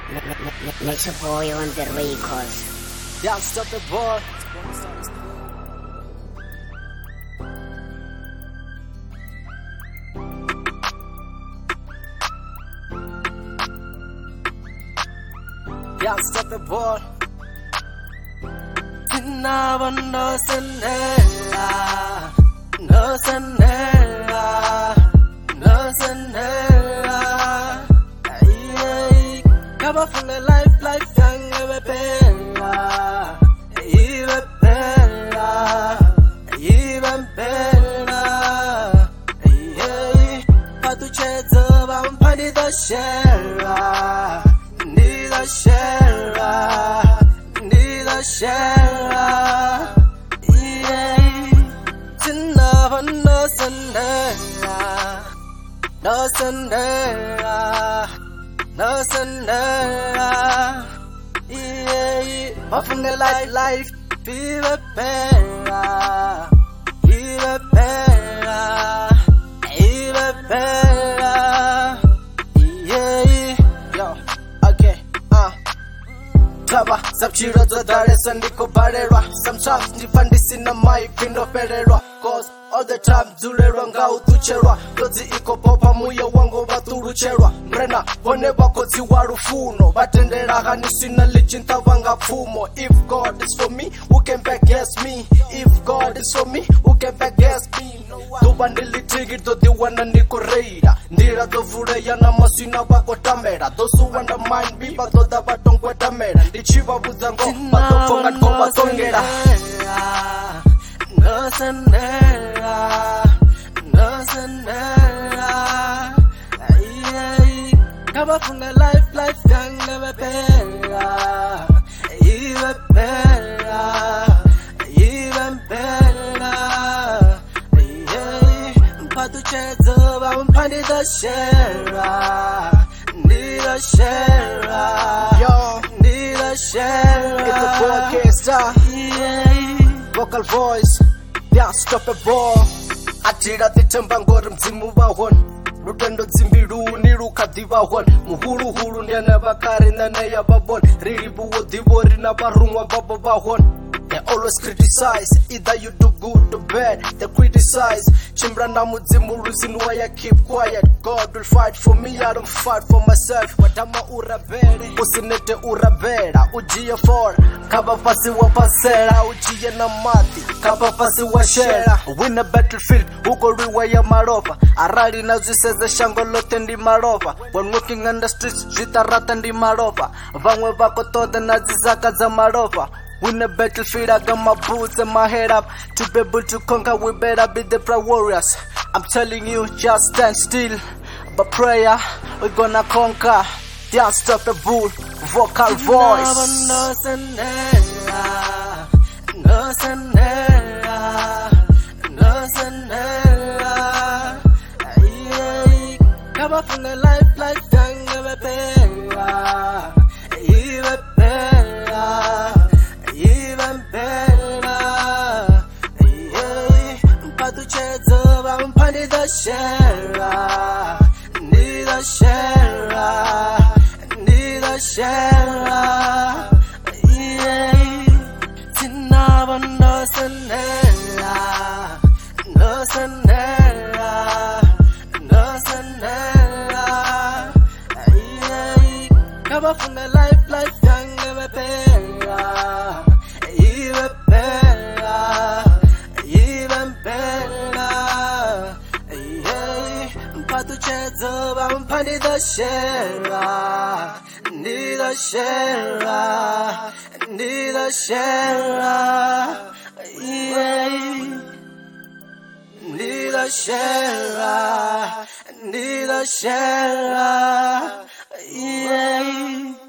Nature boy on the records. Yeah, stop the boy. Yeah, stop the boy. Tinava no sanela, no sanela, no sanela. Cover from the life, young, ever bella, even bella. How to chase about party the share, need a share, need a share. Tinava no sanela, no sanela. No sanela, yeah. Off from the life, vive bella, vive bella, yeah. Yo, okay, Traba, subchiro to dare sandiko barerwa. Sometimes ndifandisi na mai pindo pererwa. Cause all the time zulero nga utucherwa. Dozi iko popa muyo wango baturucherwa. Mrena, bone bakozi warufuno. Batendera hanisi na lichinta wanga pumo. If God is for me, who can back against me? If God is for me, who can back against me? Tuba nilitrigger to the one and niko reira. Ndira to fureya na masina wako tamera. Those who undermine me, but those that don't go tamera. Ndichiva buzango, but don't forget go batongera. No sanela, no sanela. Cover from the life, young, never bella, even bella, even bella. But to chase over, I'm finding the share, need a share, yo, need a share. It's a broadcaster, vocal voice. Yeah, stop a ball. Atira the Tambangor Zimu Bahon. Rutendo Zimbiru, Niru Kadivahon. Muhuru Huru never carry the Naya Babon. Ribu Divor in a Baruma Babahon. They always criticize, either you do good or bad. They criticize. Chimbrana Mudzimu, why I keep quiet. God will fight for me, I don't fight for myself. Watama Urabere, Usinete Urabera, Ujia for Kabafasi Wapasera, Ujia Namati, Kabafasi Washera. Win a battlefield, Ugo Riwaya Maropa. Arari Nazi says the Shangolotendi Maropa. When walking on the streets, Jita Ratandi Maropa. Vangwe Bakoto, the Nazizaka Zamaropa. Win a battlefield, I got my boots and my head up. To be able to conquer, we better be the proud warriors. I'm telling you, just stand still. But prayer, we're gonna conquer. The unstoppable vocal voice. No sanela, no sanela, no sanela. Cover from the life, young, never bella, even bella. Even better, but to chase over, I'm finding the share, need a share, need a share, Tinava no sanela, no sanela, no sanela, cover from the life, young, never bella. Even better, but to chase over, I'm finding the share, need a share, need a share, need a share, need a share,